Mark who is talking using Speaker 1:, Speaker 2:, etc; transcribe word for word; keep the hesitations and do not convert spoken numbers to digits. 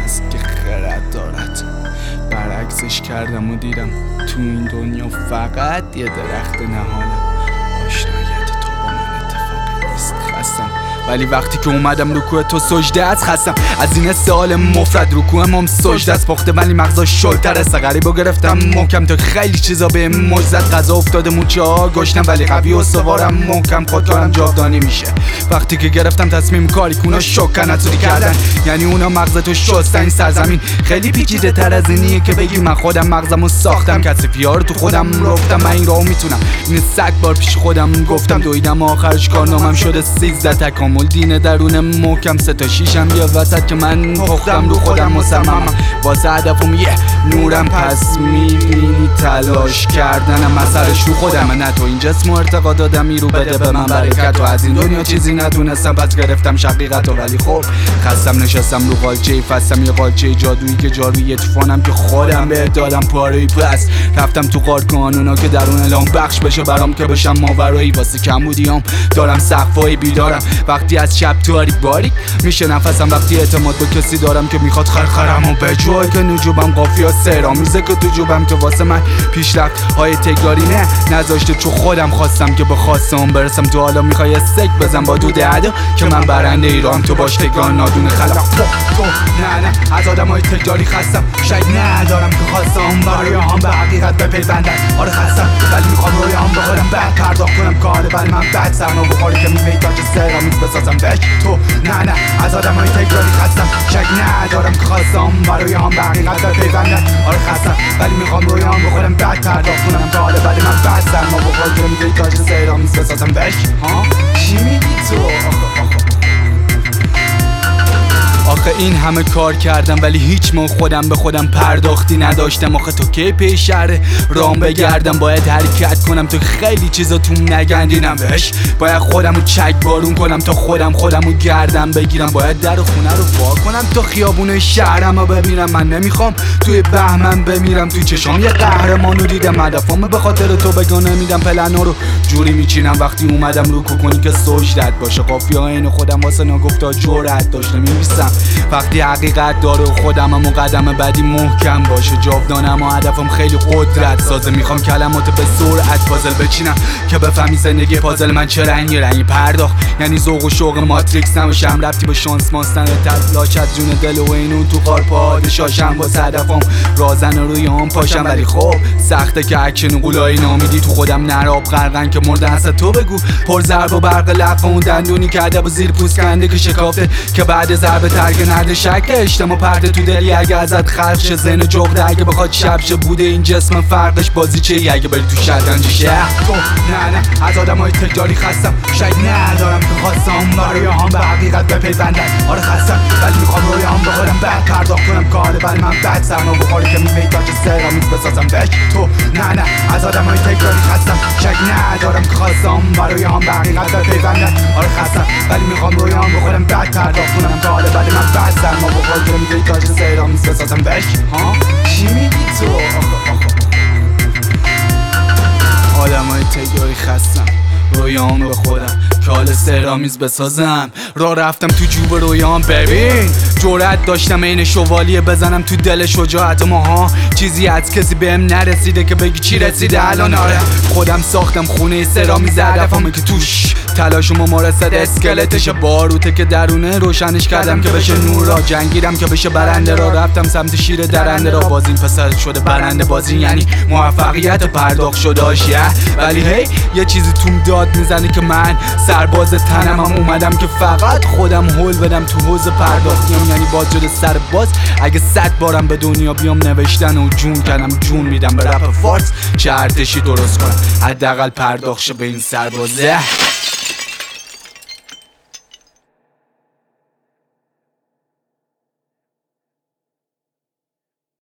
Speaker 1: هست که خرد دارد. برعکسش کردم و دیدم تو این دنیا فقط یه درخت نهالم. آشنایت تو با من اتفاقی نیست، خستم. ولی وقتی که اومدم رکوع تو سجده از خستم. از این سوال مفرد رکوع مام سجده از پخته ولی مغزا شلتر است. غریبو گرفتم محکم تا خیلی چیزا به مجزت غذا افتاده موچه ها گشتم ولی قوی و سوارم محکم خودکارم جاودانی میشه. وقتی که گرفتم تصمیم کاری که اونا شکنتونی کردن، یعنی اونا مغزتو شستن. این سرزمین خیلی پیچیده تر از اینیه که بگی من خودم مغزمو ساختم. کثیفی ها رو تو خودم رفتم، من این راهو میتونم. این سگ بار پیش خودم گفتم دویدم آخرش کارنامم شده سیزده تکامل دین درون محکم. سه تا شیشم یه وسط که من پختم رو خودم مصممم واسه هدفم یه نورم. پس میبینی تلاش کردنم اثرش رو خودم. نه تو این جسم و ارتقا دادم رو بده به من برکت و از این دنیا چیزی نتونستم پس گرفتم شقیقت و ولی خب خستم. نشستم رو قالچه فستم یه قالچه جادویی که جاروی طوفانم که خودم به دادم پاره پس رفتم تو غار کانونا که درون الان بخش بشه برام که بشم ماورایی. واسه کمبودیام دارم سقفای بیدارم وقتی از شب تاریک باریک میشه نفسم. وقتی اعتماد به کسی دارم که میخواد خرخرم و به جای که نجوبم قافیه سرامیزه که تو جوبم که واسه من پیشرفت های تکراری نه نذاشته. چون خودم خواستم که به خواستم برسم. تو حالا میخوای سک بزن با دود عدا که من برنده ایران تو باش تکرار نادون خلق. تو نه نه از آدم های تکراری خستم. شاید ندارم که خواستم برای هم به حقیقت بپیوندن. آره خستم ولی میخوام روی هم بخورم بعد پرداخت کنم کاره ولی من بعد سرما بخوری که میوهی تا که سرامیز بسازم بک. تو نه نه از آدم های تکراری خستم. شک ندارم که خواستم برای هم به حقیقت بپیوندن. آره خستم ولی میخوام روی هم بخورم بعد پرداخت کنم کاره ولی من بعد سرما بخوری که میوهی تا که سرامیز بسازم بک. ها چی میگی تو؟ آخه این همه کار کردم ولی هیچ من خودم به خودم پرداختی نداشتم. آخه تو کی پی شهر رام بگردم باید حرکت کنم تو خیلی چیزا تو نگندینم بهش. باید خودمو چک بارون کنم تا خودم خودمو گردم بگیرم. باید در خونه رو وا کنم تا خیابون شهرمو ببینم. من نمیخوام توی بهمن بمیرم. تو چشام یه قهرمانو دیدم هدفامو به خاطر تو بگانه میدم. پلنا رو جوری میچینم وقتی اومدم رو کنی که سجدت باشه. قافیه عین خودم واسه نگفتا جرأت داشته میمیستم وقتی حقیقت داره خودمم و قدم بعدی محکم باشه. جاودانم و هدفم خیلی قدرت سازه. میخوام کلمات به سرعت پازل بچینم که بفهمی زندگی پازل من چه رنگی رنگی پرداخت. یعنی ذوق و شوق ماتریکس نباشم ربطی به شانس ماستن تفلاش از جون دل و اینو تو قار پادشاشم. واسه هدفم رازن روی هم پاشم ولی خب سخته که اکشن قولای نامیدی تو خودم نراب غرقن که مردن از تو بگو. پر ضرب و برق لقم اون دندونی کرده و زیر پوست کنده که شکافته که بعد ضربه ترک نرد شک اجتماع پرده تو دلی اگه ازت خلق شه. ذهن جغده اگه بخواد شب شه بوده این جسم فرقش بازی چه اگه بری تو شطرنج شهر. تو نه نه از آدم های تکراری خستم. شاید ندارم که خواستم برای هم به حقیقت بپیوندن. آره خستم ولی میخوام روی هم بخورم بعد پرداخت کنم کاره ولی من بعد سرما بخوری که میوهی تا که سرامیز بسازم بک. تو نه نه از آدم های تکراری خستم. شاید ندارم که خواستم برای هم به حقیقت بپیوندن. آره خستم ولی میخوام روی هم بخورم بعد پرداخت کنم کاره ولی من بعد سرما بخوری که میوهی تا که سرامیز بسازم بک. ها چی میگی تو؟ آدم های تکراری خستم. رویام به خودم که حال سرامیز بسازم. راه رفتم تو جوب رویام ببین جرأت داشتم این شوالیه بزنم تو دل شجاعت ماها. چیزی از کسی بهم نرسیده که بگی چی رسیده الان. آره خودم ساختم خونه سرامیز هدفمه که توش تلاش و ممارست اسکلتش باروته که درونه روشنش کردم که بشه نور را. جنگیدم که بشه برنده را. رفتم سمت شیر درنده را. باز این پسر شده برنده بازی یعنی موفقیت پرداخت شده آشیه. ولی هی یه چیزی توم داد میزنه که من سرباز تنم هم اومدم که فقط خودم هول بدم تو حوض پرداختیم. یعنی باز جد سر باز اگه صد بارم به دنیا بیام نوشتن و جون کردم جون میدم به رپ فارس چه ارتشی درست کنم حداقل پرداخت شه به این سربازه.